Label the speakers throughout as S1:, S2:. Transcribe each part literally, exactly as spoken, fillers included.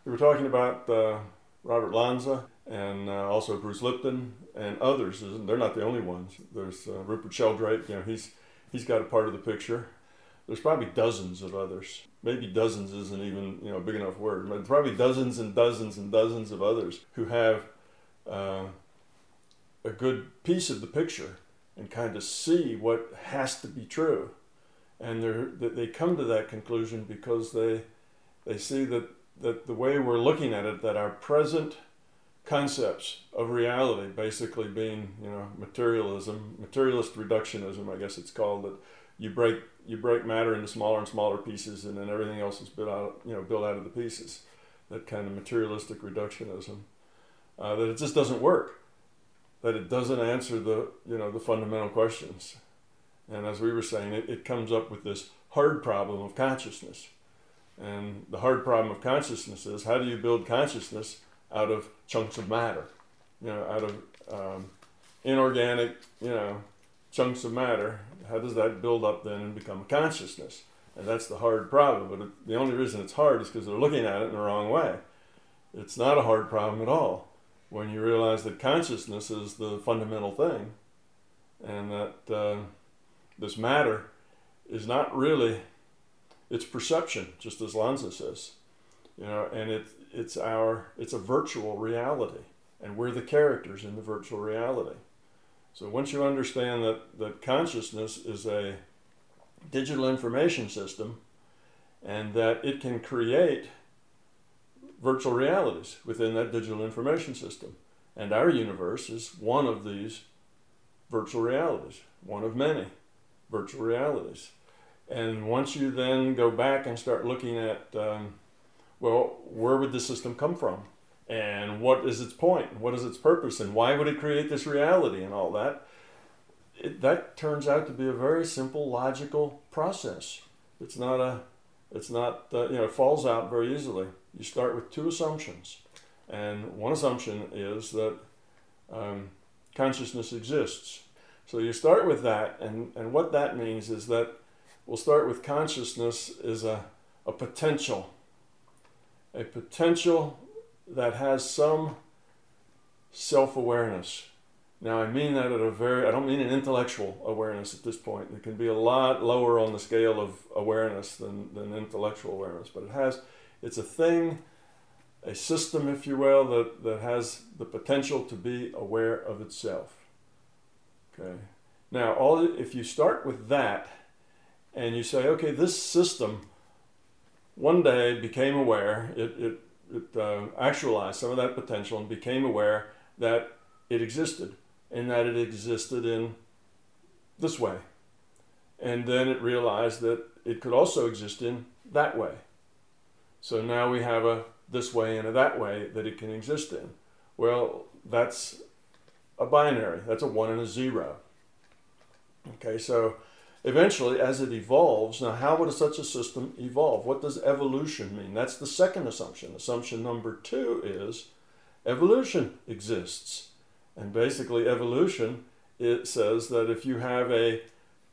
S1: We were talking about uh, Robert Lanza and uh, also Bruce Lipton and others. They're not the only ones. There's uh, Rupert Sheldrake. You know, he's he's got a part of the picture. There's probably dozens of others. Maybe dozens isn't even you know a big enough word. But probably dozens and dozens and dozens of others who have uh, a good piece of the picture and kind of see what has to be true. And they they come to that conclusion because they they see that, that the way we're looking at it, that our present concepts of reality, basically being you know materialism, materialist reductionism, I guess it's called, that you break you break matter into smaller and smaller pieces, and then everything else is built out you know built out of the pieces. That kind of materialistic reductionism, uh, that it just doesn't work, that it doesn't answer the you know the fundamental questions. And as we were saying, it, it comes up with this hard problem of consciousness. And the hard problem of consciousness is, how do you build consciousness out of chunks of matter? You know, out of um, inorganic, you know, chunks of matter. How does that build up then and become a consciousness? And that's the hard problem. But it, the only reason it's hard is because they're looking at it in the wrong way. It's not a hard problem at all when you realize that consciousness is the fundamental thing, and that uh, this matter is not really, it's perception, just as Lanza says, you know, and it, it's our, it's a virtual reality, and we're the characters in the virtual reality. So once you understand that, that consciousness is a digital information system, and that it can create virtual realities within that digital information system, and our universe is one of these virtual realities, one of many virtual realities. And once you then go back and start looking at, um, well, where would this system come from? And what is its point? What is its purpose? And why would it create this reality and all that? It, that turns out to be a very simple, logical process. It's not a, it's not, uh, you know, it falls out very easily. You start with two assumptions. And one assumption is that um, consciousness exists. So you start with that, and, and what that means is that we'll start with consciousness is a, a potential, a potential that has some self-awareness. Now I mean that at a very, I don't mean an intellectual awareness at this point. It can be a lot lower on the scale of awareness than, than intellectual awareness, but it has, it's a thing, a system, if you will, that, that has the potential to be aware of itself. Okay. Now, all if you start with that, and you say, okay, this system one day became aware, it, it, it uh, actualized some of that potential and became aware that it existed, and that it existed in this way. And then it realized that it could also exist in that way. So now we have a this way and a that way that it can exist in. Well, that's a binary. That's a one and a zero. Okay, so eventually, as it evolves, now how would such a system evolve? What does evolution mean? That's the second assumption. Assumption number two is evolution exists. And basically evolution, it says that if you have a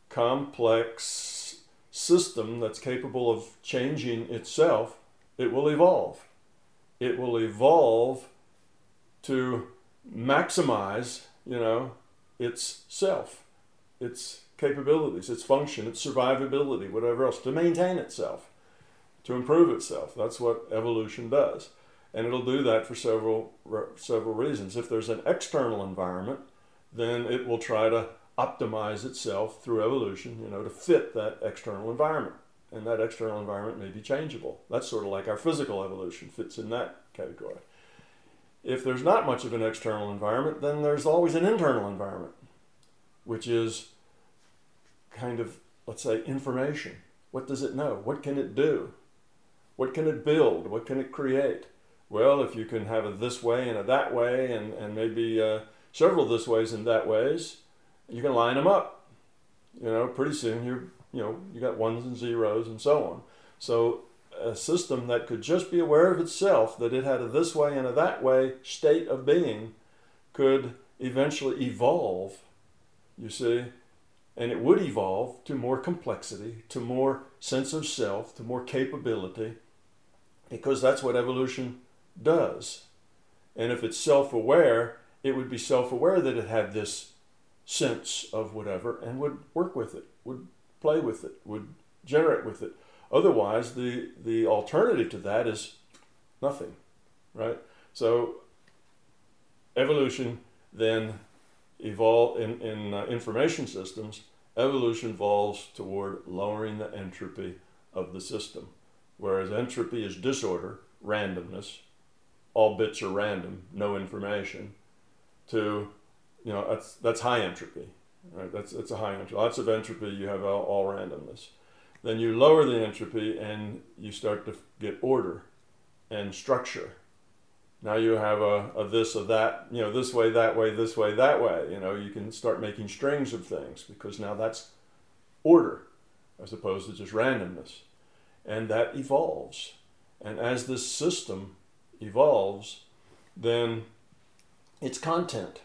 S1: complex system that's capable of changing itself, it will evolve. It will evolve to maximize, you know, its self, its capabilities, its function, its survivability, whatever else, to maintain itself, to improve itself. That's what evolution does. And it'll do that for several, several reasons. If there's an external environment, then it will try to optimize itself through evolution, you know, to fit that external environment. And that external environment may be changeable. That's sort of like our physical evolution fits in that category. If there's not much of an external environment, then there's always an internal environment, which is kind of, let's say, information. What does it know? What can it do? What can it build? What can it create? Well, if you can have a this way and a that way, and, and maybe uh, several this ways and that ways, you can line them up. You know, pretty soon you're, you know, you got ones and zeros and so on. So a system that could just be aware of itself, that it had a this way and a that way state of being, could eventually evolve, you see, and it would evolve to more complexity, to more sense of self, to more capability, because that's what evolution does. And if it's self-aware, it would be self-aware that it had this sense of whatever and would work with it, would play with it, would generate with it. Otherwise, the, the alternative to that is nothing, right? So evolution then evolve in, in uh, information systems, evolution evolves toward lowering the entropy of the system. Whereas entropy is disorder, randomness, all bits are random, no information, to, you know, that's, that's high entropy, right? That's, that's a high entropy. Lots of entropy, you have all, all randomness. Then you lower the entropy and you start to get order and structure. Now you have a, a this, a that, you know, this way, that way, this way, that way. You know, you can start making strings of things because now that's order as opposed to just randomness. And that evolves. And as this system evolves, then its content,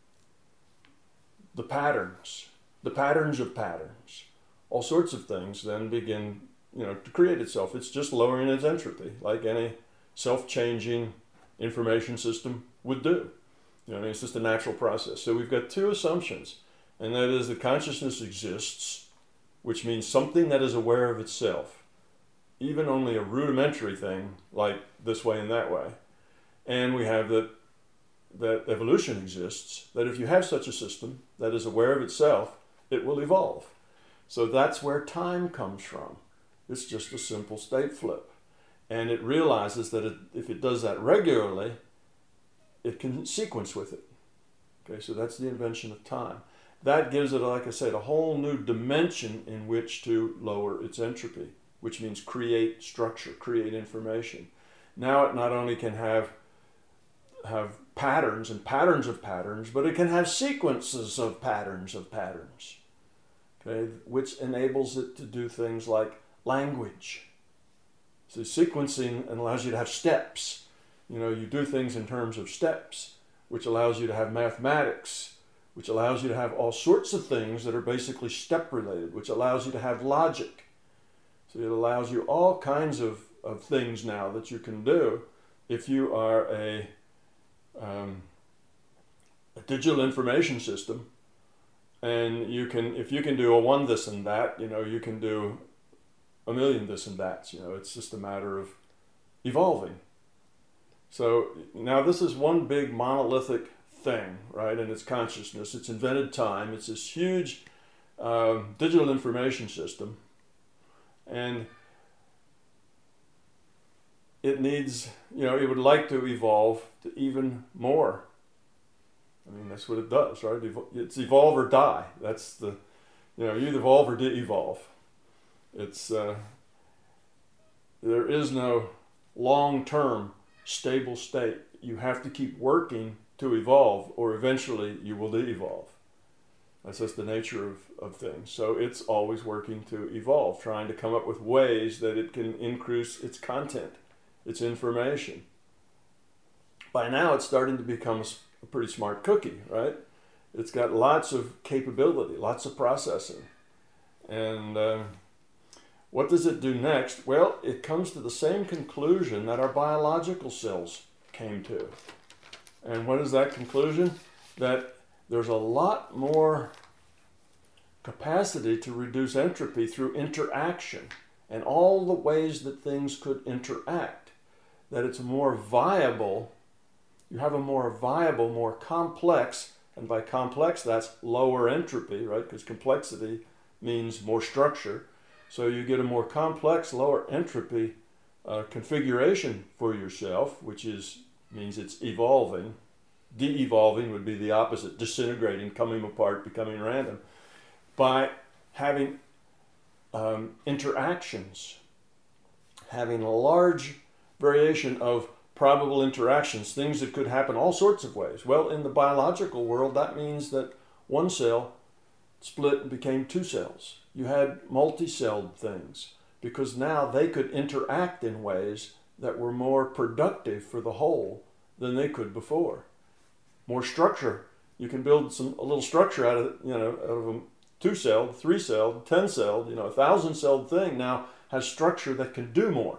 S1: the patterns, the patterns of patterns, all sorts of things then begin, you know, to create itself. It's just lowering its entropy, like any self-changing information system would do. You know, I mean, it's just a natural process. So we've got two assumptions, and that is that consciousness exists, which means something that is aware of itself, even only a rudimentary thing like this way and that way. And we have that, that evolution exists, that if you have such a system that is aware of itself, it will evolve. So that's where time comes from. It's just a simple state flip. And it realizes that it, if it does that regularly, it can sequence with it. Okay, so that's the invention of time. That gives it, like I said, a whole new dimension in which to lower its entropy, which means create structure, create information. Now it not only can have, have patterns and patterns of patterns, but it can have sequences of patterns of patterns, okay, which enables it to do things like language. So sequencing allows you to have steps. You know, you do things in terms of steps, which allows you to have mathematics, which allows you to have all sorts of things that are basically step related, which allows you to have logic. So it allows you all kinds of, of things now that you can do if you are a, um, a digital information system. And you can, if you can do a one this and that, you know, you can do a million this and that's. You know, it's just a matter of evolving. So now this is one big monolithic thing, right? And it's consciousness. It's invented time. It's this huge um, digital information system. And it needs, you know, it would like to evolve to even more. I mean, that's what it does, right? It's evolve or die. That's the, you know, you either evolve or de-evolve. It's, uh, there is no long-term stable state. You have to keep working to evolve, or eventually you will de-evolve. That's just the nature of, of things. So it's always working to evolve, trying to come up with ways that it can increase its content, its information. By now it's starting to become a pretty smart cookie, right? It's got lots of capability, lots of processing. And uh, what does it do next? Well, it comes to the same conclusion that our biological cells came to. And what is that conclusion? That there's a lot more capacity to reduce entropy through interaction and all the ways that things could interact. That it's more viable, you have a more viable, more complex, and by complex that's lower entropy, right? Because complexity means more structure. So you get a more complex, lower entropy uh, configuration for yourself, which is means it's evolving. De-evolving would be the opposite, disintegrating, coming apart, becoming random, by having um, interactions, having a large variation of probable interactions, things that could happen all sorts of ways. Well, in the biological world, that means that one cell split and became two cells. You had multi-celled things because now they could interact in ways that were more productive for the whole than they could before. More structure. You can build some a little structure out of, you know, out of a two-celled, three-celled, ten-celled, you know, a thousand-celled thing now has structure that can do more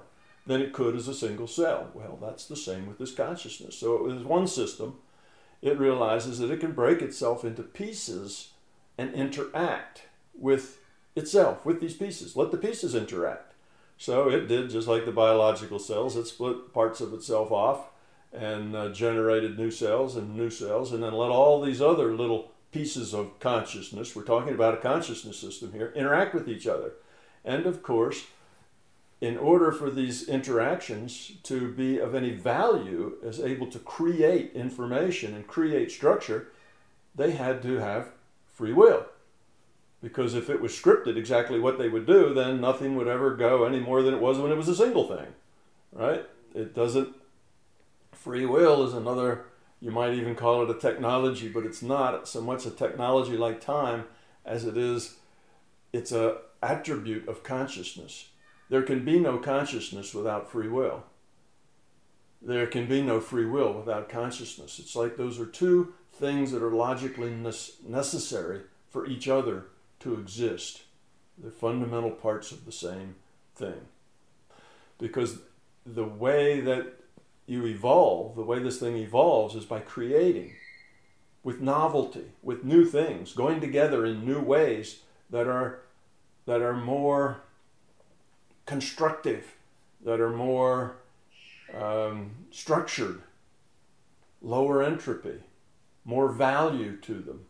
S1: than it could as a single cell. Well, that's the same with this consciousness. So it was one system. It realizes that it can break itself into pieces and interact with itself, with these pieces. Let the pieces interact. So it did just like the biological cells. It split parts of itself off and uh, generated new cells and new cells, and then let all these other little pieces of consciousness, we're talking about a consciousness system here, interact with each other. And of course, in order for these interactions to be of any value as able to create information and create structure, they had to have free will. Because if it was scripted exactly what they would do, then nothing would ever go any more than it was when it was a single thing, right? It doesn't, free will is another, you might even call it a technology, but it's not so much a technology like time as it is, it's an attribute of consciousness. There can be no consciousness without free will. There can be no free will without consciousness. It's like those are two things that are logically necessary for each other to exist. They're fundamental parts of the same thing. Because the way that you evolve, the way this thing evolves is by creating with novelty, with new things, going together in new ways that are, that are more constructive, that are more um, structured, lower entropy, more value to them.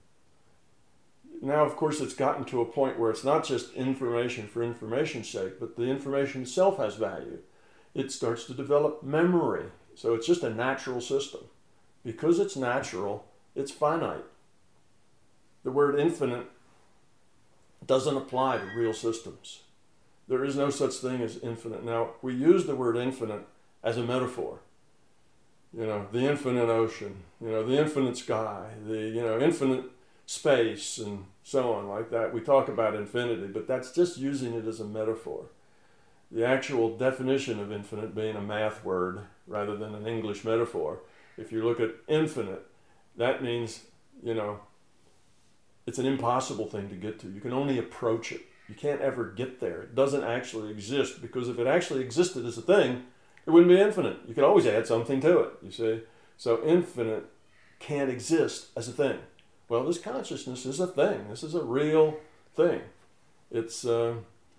S1: Now, of course, it's gotten to a point where it's not just information for information's sake, but the information itself has value. It starts to develop memory. So it's just a natural system. Because it's natural, it's finite. The word infinite doesn't apply to real systems. There is no such thing as infinite. Now, we use the word infinite as a metaphor. You know, the infinite ocean, you know, the infinite sky, the, you know, infinite space, and so on like that. We talk about infinity, but that's just using it as a metaphor. The actual definition of infinite being a math word rather than an English metaphor. If you look at infinite, that means, you know, it's an impossible thing to get to. You can only approach it. You can't ever get there. It doesn't actually exist, because if it actually existed as a thing, it wouldn't be infinite. You could always add something to it, you see. So infinite can't exist as a thing. Well, this consciousness is a thing. This is a real thing. It's, uh,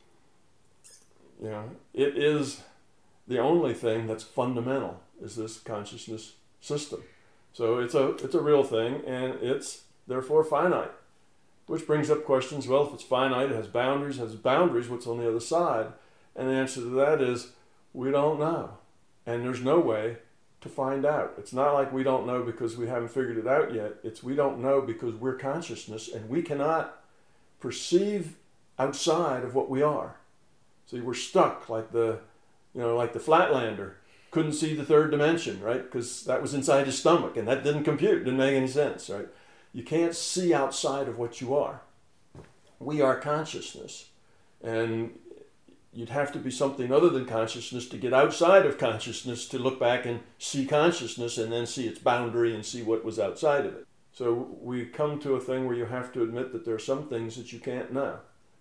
S1: you know, it is the only thing that's fundamental, is this consciousness system. So it's a, it's a real thing, and it's therefore finite. Which brings up questions, well, if it's finite, it has boundaries, it has boundaries, what's on the other side? And the answer to that is, we don't know. And there's no way to find out. It's not like we don't know because we haven't figured it out yet. It's we don't know because we're consciousness, and we cannot perceive outside of what we are. See, we're stuck like the, you know, like the Flatlander. Couldn't see the third dimension, right? Because that was inside his stomach, and that didn't compute, didn't make any sense, right? You can't see outside of what you are. We are consciousness. And you'd have to be something other than consciousness to get outside of consciousness to look back and see consciousness and then see its boundary and see what was outside of it. So we come to a thing where you have to admit that there are some things that you can't know.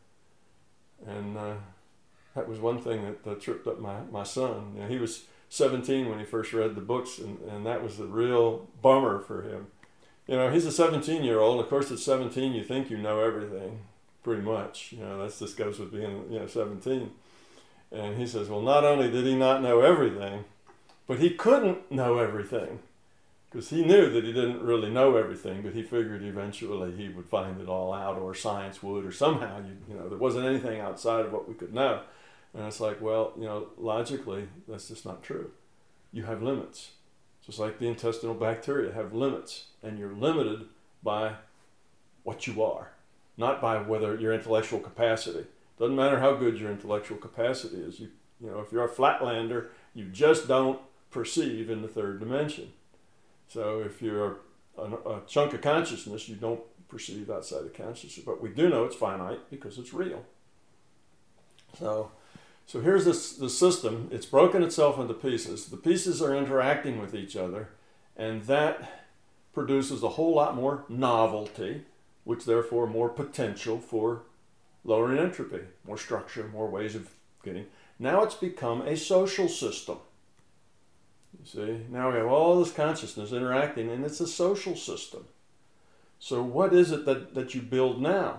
S1: And uh, that was one thing that, that tripped up my, my son. You know, he was seventeen when he first read the books, and, and that was a real bummer for him. You know, he's a seventeen-year-old. Of course, at seventeen, you think you know everything, pretty much. You know, that just goes with being, you know, seventeen. And he says, well, not only did he not know everything, but he couldn't know everything. Because he knew that he didn't really know everything, but he figured eventually he would find it all out, or science would, or somehow, you, you know, there wasn't anything outside of what we could know. And it's like, well, you know, logically, that's just not true. You have limits. Just like the intestinal bacteria have limits, and you're limited by what you are, not by whether your intellectual capacity. Doesn't matter how good your intellectual capacity is. You, you know, if you're a Flatlander, you just don't perceive in the third dimension. So if you're a, a chunk of consciousness, you don't perceive outside of consciousness. But we do know it's finite because it's real. So, so here's this the system. It's broken itself into pieces. The pieces are interacting with each other, and that produces a whole lot more novelty, which therefore more potential for lowering entropy, more structure, more ways of getting. Now it's become a social system. You see, now we have all this consciousness interacting, and it's a social system. So what is it that, that you build now?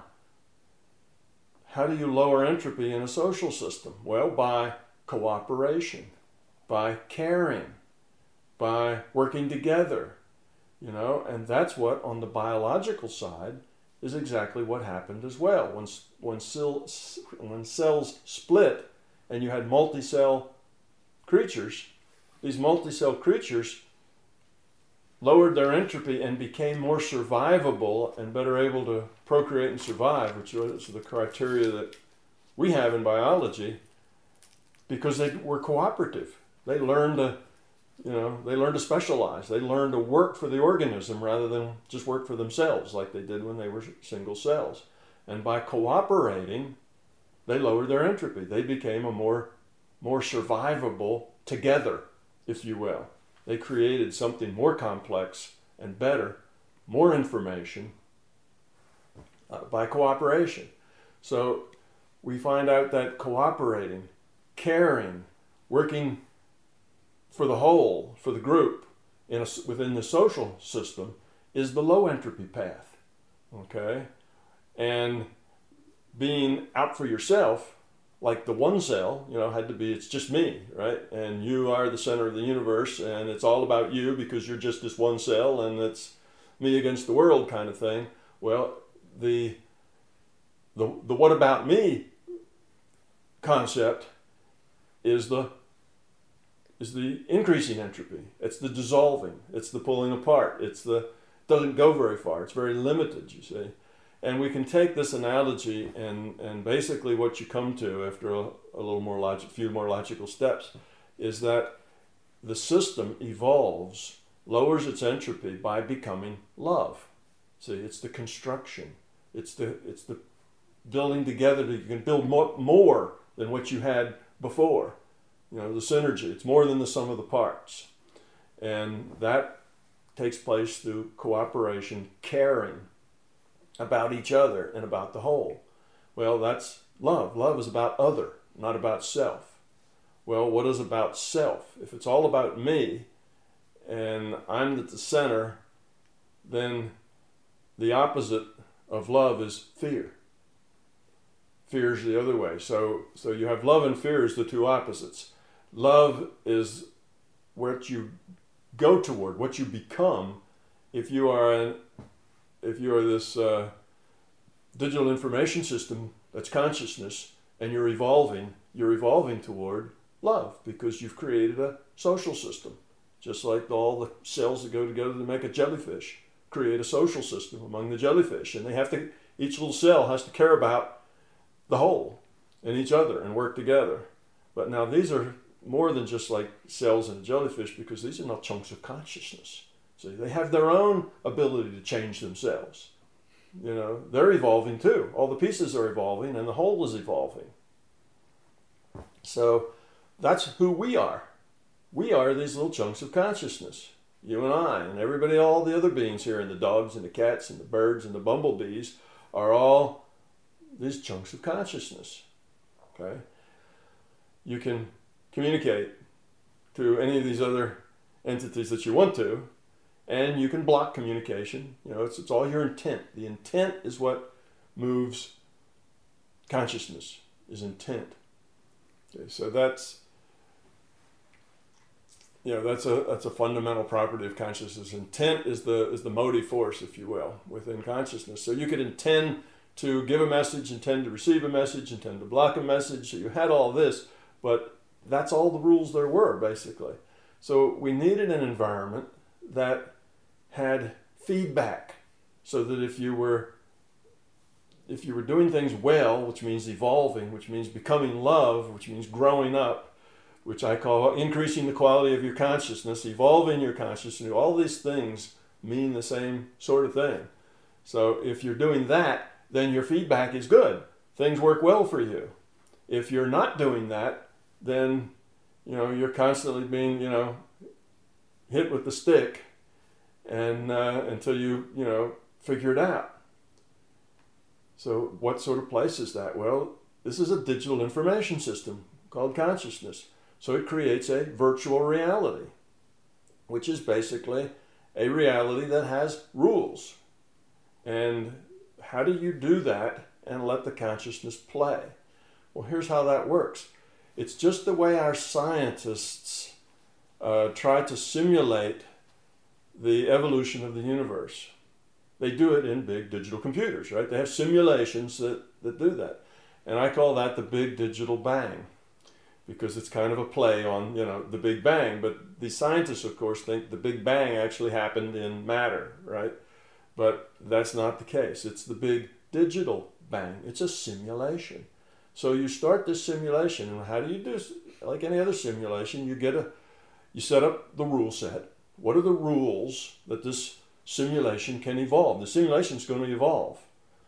S1: How do you lower entropy in a social system? Well, by cooperation, by caring, by working together, you know, and that's what, on the biological side, is exactly what happened as well. When, when, cell, when cells split and you had multi-cell creatures, these multi-cell creatures lowered their entropy and became more survivable and better able to procreate and survive, which is the criteria that we have in biology, because they were cooperative. They learned to, you know, they learned to specialize. They learned to work for the organism rather than just work for themselves like they did when they were single cells. And by cooperating, they lowered their entropy. They became a more, more survivable together, if you will. They created something more complex and better, more information uh, by cooperation. So we find out that cooperating, caring, working for the whole, for the group, in a, within the social system, is the low entropy path, okay? And being out for yourself, like the one cell, you know, had to be, it's just me, right? And you are the center of the universe, and it's all about you because you're just this one cell, and it's me against the world kind of thing. Well, the, the, the what about me concept is the is the increasing entropy. It's the dissolving. It's the pulling apart. It's the, doesn't go very far. It's very limited, you see. And we can take this analogy and, and basically what you come to after a, a little more logic, few more logical steps is that the system evolves, lowers its entropy by becoming love. See, it's the construction. It's the, it's the building together that you can build more, more than what you had before. You know, the synergy, it's more than the sum of the parts. And that takes place through cooperation, caring about each other and about the whole. Well, that's love. Love is about other, not about self. Well, what is about self? If it's all about me and I'm at the center, then the opposite of love is fear. Fear is the other way. So, so you have love and fear as the two opposites. Love is what you go toward, what you become, if you are an, if you are this uh, digital information system that's consciousness, and you're evolving, you're evolving toward love because you've created a social system, just like all the cells that go together to make a jellyfish create a social system among the jellyfish, and they have to. Each little cell has to care about the whole and each other and work together. But now these are more than just like cells in a jellyfish, because these are not chunks of consciousness. See, they have their own ability to change themselves. You know, they're evolving too. All the pieces are evolving and the whole is evolving. So that's who we are. We are these little chunks of consciousness. You and I and everybody, all the other beings here, and the dogs and the cats and the birds and the bumblebees are all these chunks of consciousness. Okay? You can communicate to any of these other entities that you want to, and you can block communication. You know, it's, it's all your intent. The intent is what moves consciousness, is intent. Okay, so that's, you know, that's a that's a fundamental property of consciousness. Intent is the is the motive force, if you will, within consciousness. So you could intend to give a message, intend to receive a message, intend to block a message. So you had all this, but that's all the rules there were, basically. So we needed an environment that had feedback, so that if you were if you were doing things well, which means evolving, which means becoming love, which means growing up, which I call increasing the quality of your consciousness, evolving your consciousness, all these things mean the same sort of thing. So if you're doing that, then your feedback is good. Things work well for you. If you're not doing that, then, you know, you're constantly being, you know, hit with the stick, and uh, until you, you know, figure it out. So what sort of place is that? Well, this is a digital information system called consciousness. So it creates a virtual reality, which is basically a reality that has rules. And how do you do that and let the consciousness play? Well, here's how that works. It's just the way our scientists uh, try to simulate the evolution of the universe. They do it in big digital computers, right? They have simulations that, that do that. And I call that the Big Digital Bang, because it's kind of a play on, you know, the Big Bang. But the scientists, of course, think the Big Bang actually happened in matter, right? But that's not the case. It's the Big Digital Bang. It's a simulation. So you start this simulation, and how do you do this? Like any other simulation, you get a, you set up the rule set. What are the rules that this simulation can evolve? The simulation is going to evolve.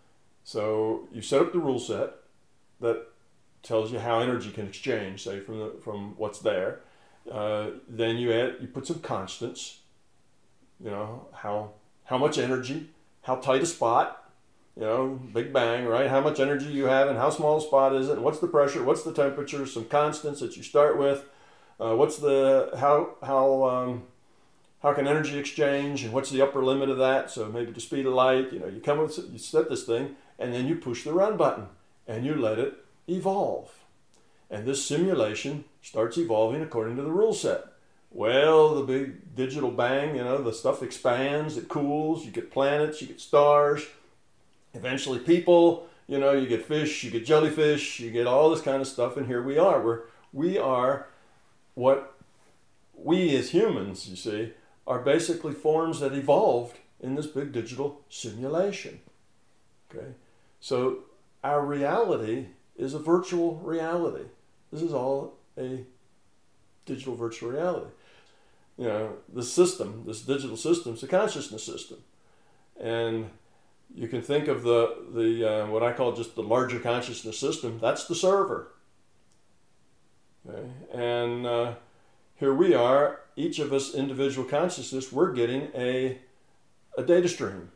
S1: So you set up the rule set that tells you how energy can exchange, say, from the, from what's there. Uh, then you add, you put some constants. You know, how how much energy, how tight a spot. You know, Big Bang, right? How much energy you have and how small a spot is it, and what's the pressure, what's the temperature, some constants that you start with. Uh, what's the, how, how, um, how can energy exchange, and what's the upper limit of that? So maybe the speed of light, you know, you come with, you set this thing, and then you push the run button, and you let it evolve. And this simulation starts evolving according to the rule set. Well, the Big Digital Bang, you know, the stuff expands, it cools, you get planets, you get stars. Eventually people, you know, you get fish, you get jellyfish, you get all this kind of stuff, and here we are. We're, we are what we as humans, you see, are basically forms that evolved in this big digital simulation. Okay? So our reality is a virtual reality. This is all a digital virtual reality. You know, the system, this digital system, is a consciousness system. And you can think of the, the uh, what I call just the larger consciousness system. That's the server. Okay? And uh, here we are, each of us individual consciousness, we're getting a, a data stream.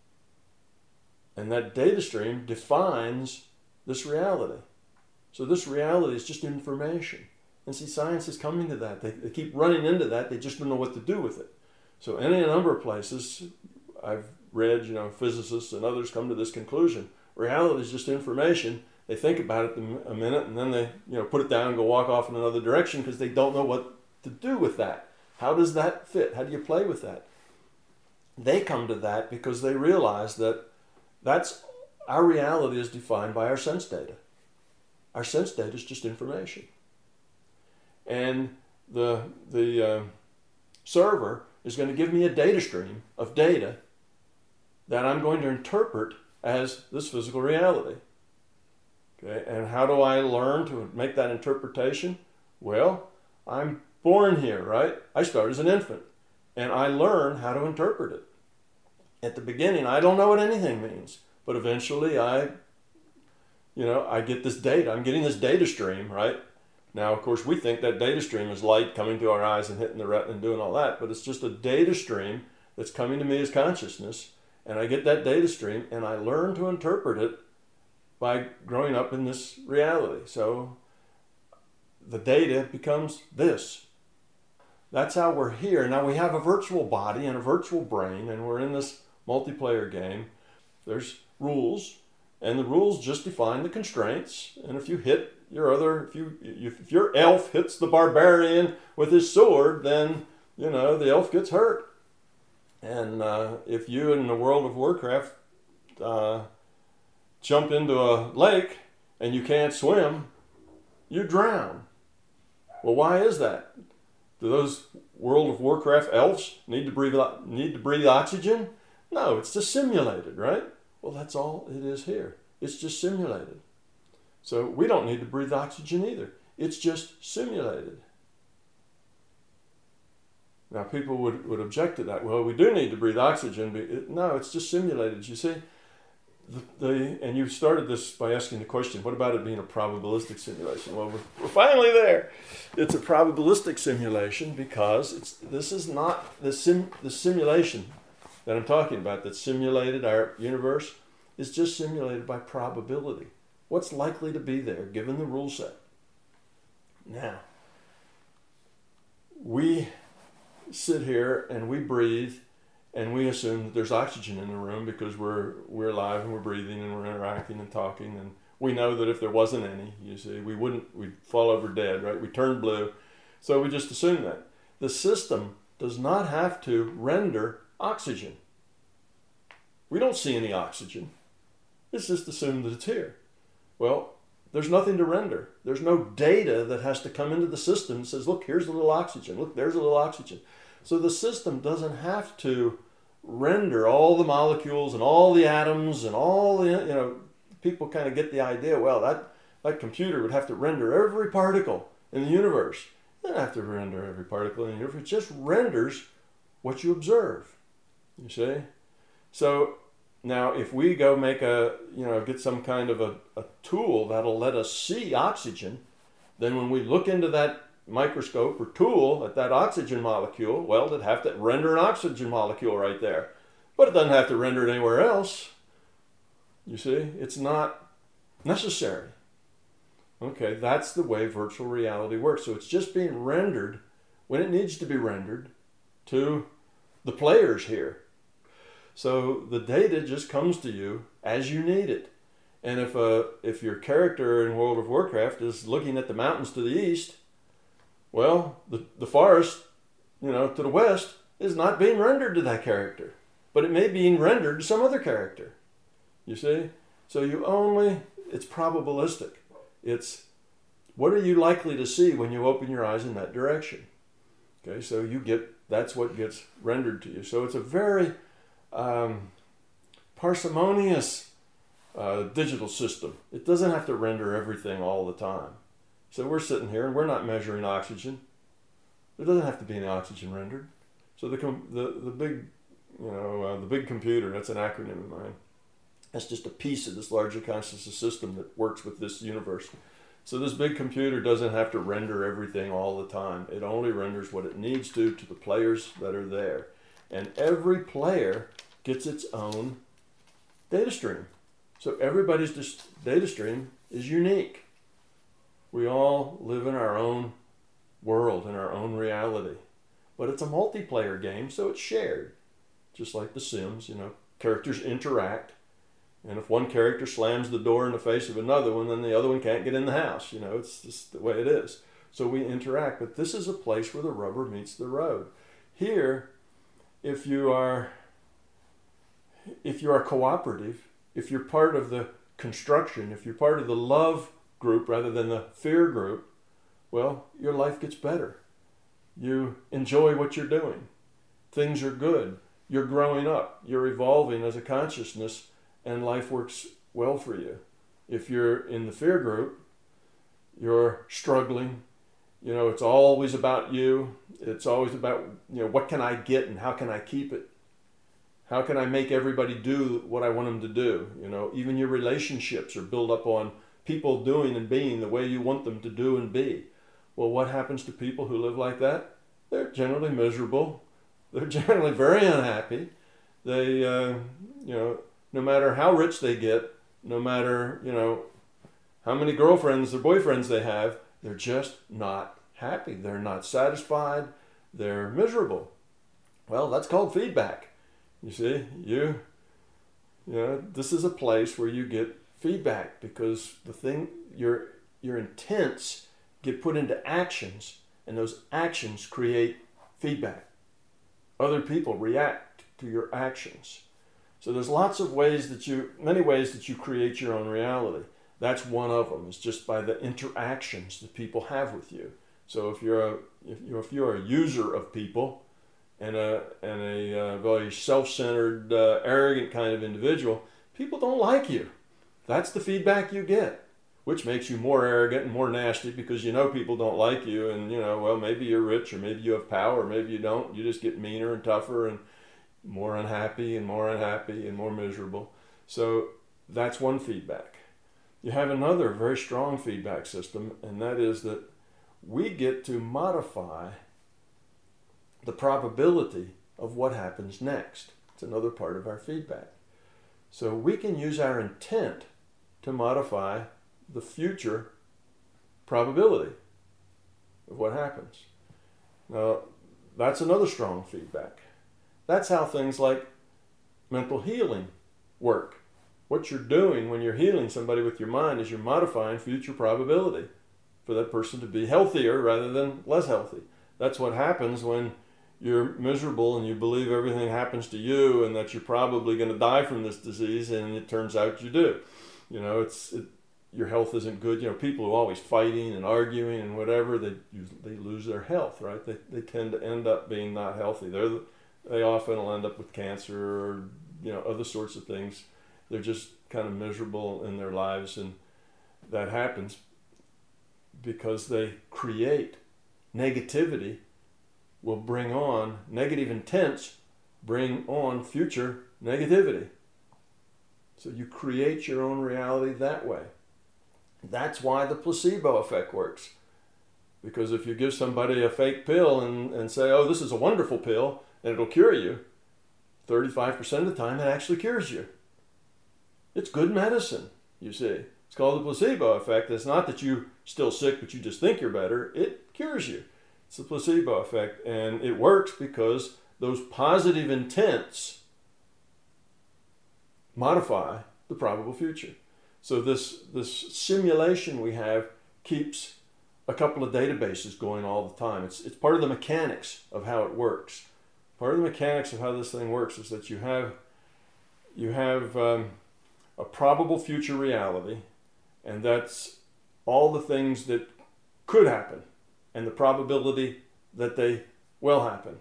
S1: And that data stream defines this reality. So this reality is just information. And see, science is coming to that. They, they keep running into that. They just don't know what to do with it. So in a number of places, I've read, you know, physicists and others come to this conclusion. Reality is just information. They think about it a minute, and then they, you know, put it down and go walk off in another direction because they don't know what to do with that. How does that fit? How do you play with that? They come to that because they realize that that's, our reality is defined by our sense data. Our sense data is just information. And the, the uh, server is going to give me a data stream of data that I'm going to interpret as this physical reality. Okay, and how do I learn to make that interpretation? Well, I'm born here, right? I start as an infant, and I learn how to interpret it. At the beginning, I don't know what anything means, but eventually I, you know, I get this data. I'm getting this data stream, right? Now, of course, we think that data stream is light coming to our eyes and hitting the retina and doing all that, but it's just a data stream that's coming to me as consciousness. And I get that data stream, and I learn to interpret it by growing up in this reality. So the data becomes this. That's how we're here. Now we have a virtual body and a virtual brain, and we're in this multiplayer game. There's rules, and the rules just define the constraints. And if you hit your other, if you if your elf hits the barbarian with his sword, then, you know, the elf gets hurt. And uh, if you in the World of Warcraft uh, jump into a lake and you can't swim, you drown. Well, why is that? Do those World of Warcraft elves need to breathe need to breathe oxygen? No, it's just simulated, right? Well, that's all it is here. It's just simulated. So we don't need to breathe oxygen either. It's just simulated. Now, people would, would object to that. Well, we do need to breathe oxygen. But it, no, it's just simulated. You see, the, the, and you started this by asking the question, what about it being a probabilistic simulation? Well, we're, we're finally there. It's a probabilistic simulation because it's, this is not the, sim, the simulation that I'm talking about that simulated our universe is just simulated by probability. What's likely to be there given the rule set? Now, we sit here and we breathe and we assume that there's oxygen in the room because we're we're alive and we're breathing and we're interacting and talking, and we know that if there wasn't any, you see, we wouldn't, we'd fall over dead, right? We turn blue. So we just assume that. The system does not have to render oxygen. We don't see any oxygen. It's just assumed that it's here. Well, there's nothing to render. There's no data that has to come into the system and says, look, here's a little oxygen. Look, there's a little oxygen. So the system doesn't have to render all the molecules and all the atoms and all the, you know, people kind of get the idea, well, that, that computer would have to render every particle in the universe. It doesn't have to render every particle in the universe. It just renders what you observe, you see? So now if we go make a, you know, get some kind of a, a tool that'll let us see oxygen, then when we look into that microscope or tool at that oxygen molecule, well, it'd have to render an oxygen molecule right there. But it doesn't have to render it anywhere else. You see, it's not necessary. Okay, that's the way virtual reality works. So it's just being rendered when it needs to be rendered to the players here. So the data just comes to you as you need it. And if, uh, if your character in World of Warcraft is looking at the mountains to the east, well, the, the forest, you know, to the west is not being rendered to that character, but it may be being rendered to some other character. You see? So you only, it's probabilistic. It's what are you likely to see when you open your eyes in that direction? Okay, so you get, that's what gets rendered to you. So it's a very um, parsimonious uh, digital system. It doesn't have to render everything all the time. So we're sitting here and we're not measuring oxygen. There doesn't have to be any oxygen rendered. So the the the big, you know, uh, the big computer, that's an acronym of mine. That's just a piece of this larger consciousness system that works with this universe. So this big computer doesn't have to render everything all the time. It only renders what it needs to to the players that are there. And every player gets its own data stream. So everybody's just data stream is unique. We all live in our own world, in our own reality. But it's a multiplayer game, so it's shared. Just like The Sims, you know, characters interact. And if one character slams the door in the face of another one, then the other one can't get in the house. You know, it's just the way it is. So we interact, but this is a place where the rubber meets the road. Here, if you are, if you are cooperative, if you're part of the construction, if you're part of the love group rather than the fear group, well, your life gets better. You enjoy what you're doing. Things are good. You're growing up. You're evolving as a consciousness, and life works well for you. If you're in the fear group, you're struggling. You know, it's always about you. It's always about, you know, what can I get and how can I keep it? How can I make everybody do what I want them to do? You know, even your relationships are built up on people doing and being the way you want them to do and be. Well, what happens to people who live like that? They're generally miserable. They're generally very unhappy. They, uh, you know, no matter how rich they get, no matter, you know, how many girlfriends or boyfriends they have, they're just not happy. They're not satisfied. They're miserable. Well, that's called feedback. You see, you, you know, this is a place where you get feedback because the thing, your, your intents get put into actions, and those actions create feedback. Other people react to your actions. So there's lots of ways that you, many ways that you create your own reality. That's one of them. It's just by the interactions that people have with you. So if you're a, if you're, if you're a user of people and a, and a uh, very self-centered, uh, arrogant kind of individual, people don't like you. That's the feedback you get, which makes you more arrogant and more nasty because you know people don't like you, and you know, well, maybe you're rich or maybe you have power, or maybe you don't. You just get meaner and tougher and more unhappy and more unhappy and more miserable. So that's one feedback. You have another very strong feedback system, and that is that we get to modify the probability of what happens next. It's another part of our feedback. So we can use our intent to modify the future probability. of what happens. Now, that's another strong feedback. That's how things like mental healing work. What you're doing when you're healing somebody with your mind is you're modifying future probability for that person to be healthier rather than less healthy. That's what happens when you're miserable and you believe everything happens to you and that you're probably going to die from this disease, and it turns out you do. You know, it's it, your health isn't good. You know, people who are always fighting and arguing and whatever, they they lose their health, right? They they tend to end up being not healthy. They're the, they often will end up with cancer or, you know, other sorts of things. They're just kind of miserable in their lives, and that happens because they create negativity. Will bring on negative intents, bring on future negativity. So you create your own reality that way. That's why the placebo effect works. Because if you give somebody a fake pill and, and say, oh, this is a wonderful pill and it'll cure you, thirty-five percent of the time it actually cures you. It's good medicine, you see. It's called the placebo effect. It's not that you're still sick but you just think you're better. It cures you. It's the placebo effect, and it works because those positive intents modify the probable future. So this, this simulation we have keeps a couple of databases going all the time. It's, it's part of the mechanics of how it works. Part of the mechanics of how this thing works is that you have, you have um, a probable future reality, and that's all the things that could happen and the probability that they will happen.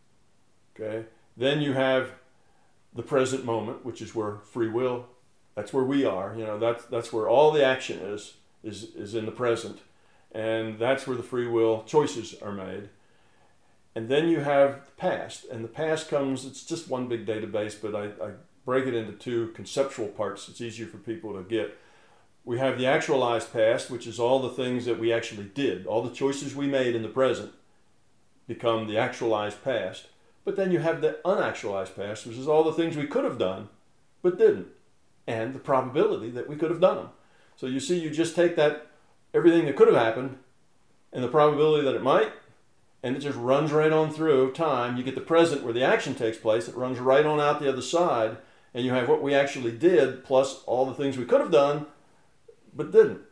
S1: Okay? Then you have the present moment, which is where free will, that's where we are. You know, that's that's where all the action is, is, is in the present. And that's where the free will choices are made. And then you have the past. And the past comes, it's just one big database, but I, I break it into two conceptual parts. It's easier for people to get. We have the actualized past, which is all the things that we actually did. All the choices we made in the present become the actualized past. But then you have the unactualized past, which is all the things we could have done, but didn't. And the probability that we could have done them. So you see, you just take that, everything that could have happened, and the probability that it might, and it just runs right on through time. You get the present where the action takes place. It runs right on out the other side, and you have what we actually did plus all the things we could have done, but didn't.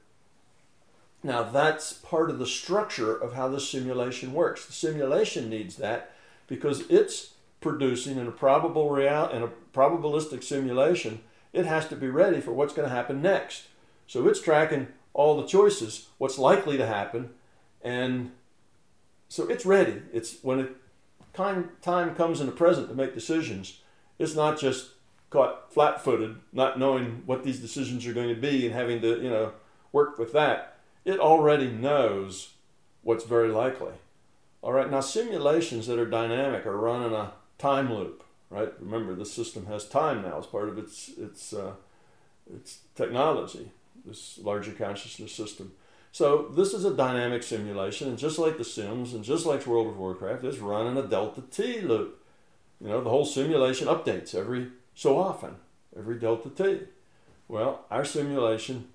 S1: Now that's part of the structure of how the simulation works. The simulation needs that because it's producing in a probable real in a probabilistic simulation. It has to be ready for what's going to happen next. So it's tracking all the choices, what's likely to happen, and so it's ready. It's when it time time comes in the present to make decisions. It's not just caught flat-footed, not knowing what these decisions are going to be and having to, you know, work with that. It already knows what's very likely. All right, now simulations that are dynamic are run in a time loop, right? Remember, the system has time now as part of its its uh, its technology, this larger consciousness system. So this is a dynamic simulation, and just like The Sims and just like World of Warcraft, it's run in a delta T loop. You know, the whole simulation updates every so often, every delta T. Well, our simulation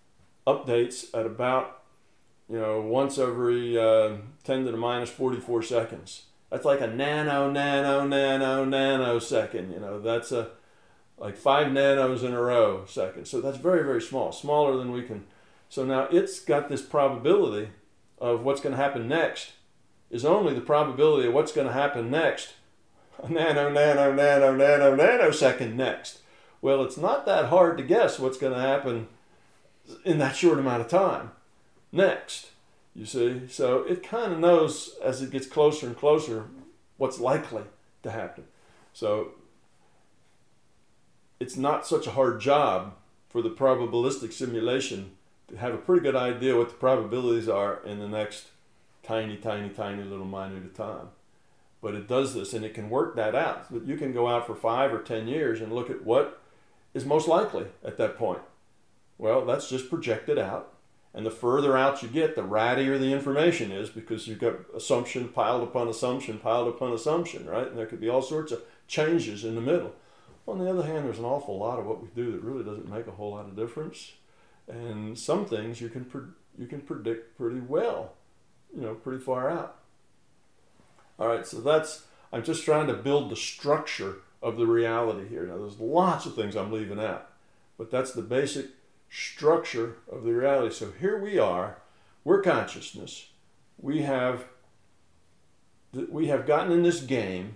S1: updates at about, you know, once every uh, ten to the minus forty-four seconds. That's like a nano, nano, nano, nanosecond. You know, that's a like five nanos in a row second. So that's very, very small, smaller than we can. So now it's got this probability of what's going to happen next is only the probability of what's going to happen next. A nano, nano, nano, nano, nanosecond next. Well, it's not that hard to guess what's going to happen in that short amount of time next, you see. So it kind of knows as it gets closer and closer what's likely to happen. So it's not such a hard job for the probabilistic simulation to have a pretty good idea what the probabilities are in the next tiny, tiny, tiny little minute of time. But it does this, and it can work that out. But you can go out for five or ten years and look at what is most likely at that point. Well, that's just projected out. And the further out you get, the rattier the information is, because you've got assumption piled upon assumption piled upon assumption, right? And there could be all sorts of changes in the middle. On the other hand, there's an awful lot of what we do that really doesn't make a whole lot of difference. And some things you can, pre- you can predict pretty well. you know, pretty far out. All right, so that's, I'm just trying to build the structure of the reality here. Now, there's lots of things I'm leaving out, but that's the basic structure of the reality. So here we are, we're consciousness. We have, we have gotten in this game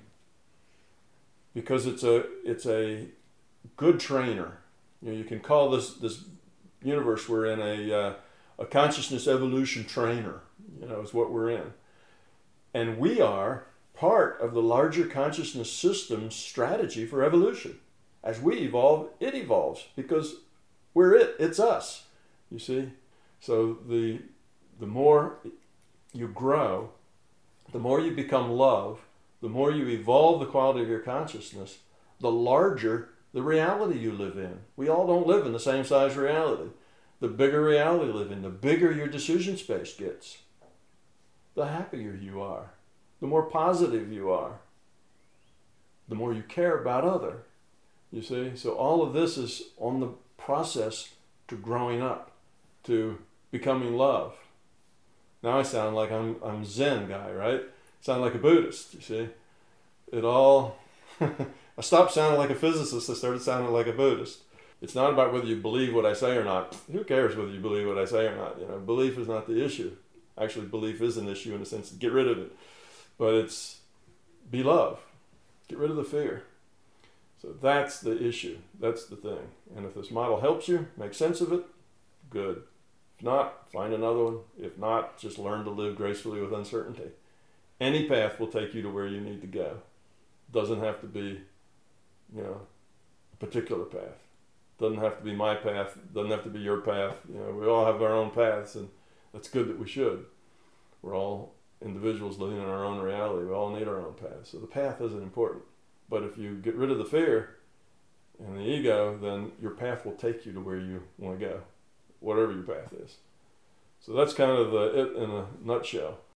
S1: because it's a, it's a good trainer. You know, you can call this, this universe we're in a, uh, a consciousness evolution trainer, you know, is what we're in. And we are part of the larger consciousness system's strategy for evolution. As we evolve, it evolves because we're it, it's us, you see? So the, the more you grow, the more you become love, the more you evolve the quality of your consciousness, the larger the reality you live in. We all don't live in the same size reality. The bigger reality you live in, the bigger your decision space gets, the happier you are, the more positive you are, the more you care about other. You see? So all of this is on the process to growing up, to becoming love. Now I sound like I'm I'm Zen guy, right? Sound like a Buddhist, you see? It all, I stopped sounding like a physicist, I started sounding like a Buddhist. It's not about whether you believe what I say or not. Who cares whether you believe what I say or not? You know, belief is not the issue. Actually, belief is an issue in a sense. Get rid of it. But it's be love. Get rid of the fear. So that's the issue. That's the thing. And if this model helps you, make sense of it, good. If not, find another one. If not, just learn to live gracefully with uncertainty. Any path will take you to where you need to go. Doesn't have to be, you know, a particular path. Doesn't have to be my path. Doesn't have to be your path. You know, we all have our own paths, and that's good that we should. We're all individuals living in our own reality. We all need our own path. So the path isn't important. But if you get rid of the fear and the ego, then your path will take you to where you want to go, whatever your path is. So that's kind of the, it in a nutshell.